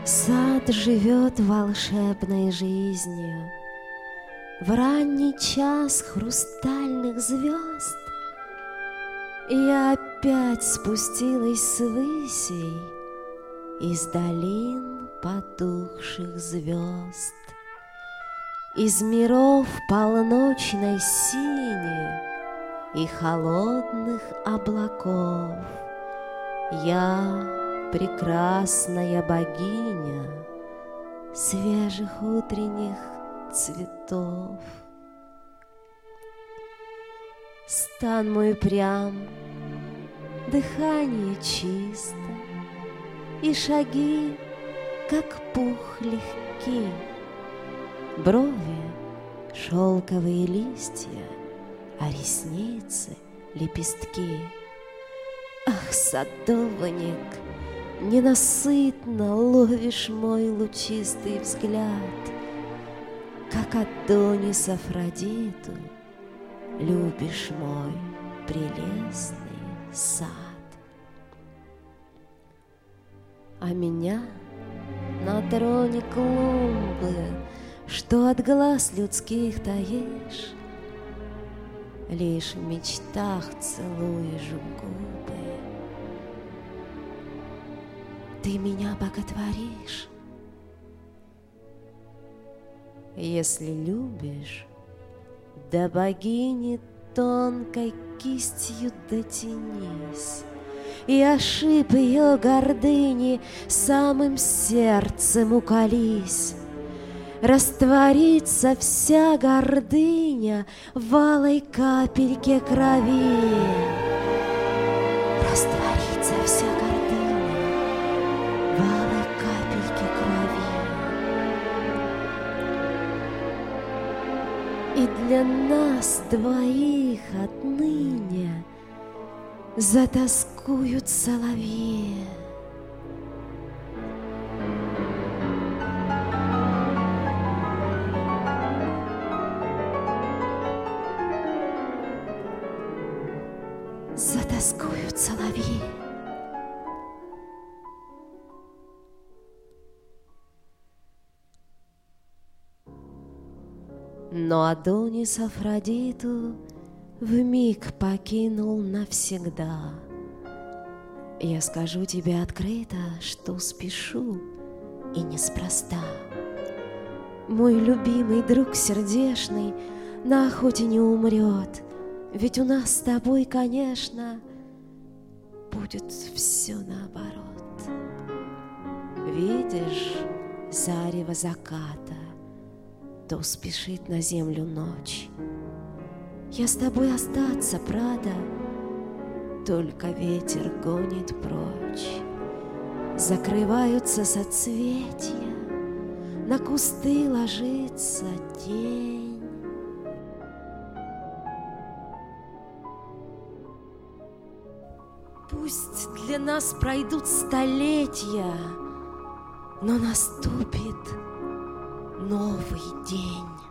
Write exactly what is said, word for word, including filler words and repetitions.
Сад живет волшебной жизнью. В ранний час хрустальных звезд я опять спустилась с высей из долин потухших звезд, из миров полночной сини и холодных облаков. Я прекрасная богиня свежих утренних цветов. Стан мой прям, дыхание чисто, и шаги, как пух, легки, брови — шелковые листья, а ресницы — лепестки. Ах, садовник, ненасытно ловишь мой лучистый взгляд, как Адонис Афродиту любишь мой прелестный сад. А меня на троне клумбы, что от глаз людских таишь, лишь в мечтах целуешь губы. Ты меня боготворишь. Если любишь, до богини тонкой кистью дотянись, и ошиб ее гордыни самым сердцем уколись. Растворится вся гордыня в алой капельке крови. Растворится вся гордыня в алой капельке крови. И для нас двоих отныне затоскуют соловьи. Затоскуют соловьи. Но Адонис Афродиту вмиг покинул навсегда. Я скажу тебе открыто, что спешу и неспроста. Мой любимый друг сердечный на охоте не умрет, ведь у нас с тобой, конечно, будет все наоборот. Видишь зарево заката, то спешит на землю ночь. Я с тобой остаться, правда, только ветер гонит прочь. Закрываются соцветия, на кусты ложится тень. Пусть для нас пройдут столетия, но наступит новый день.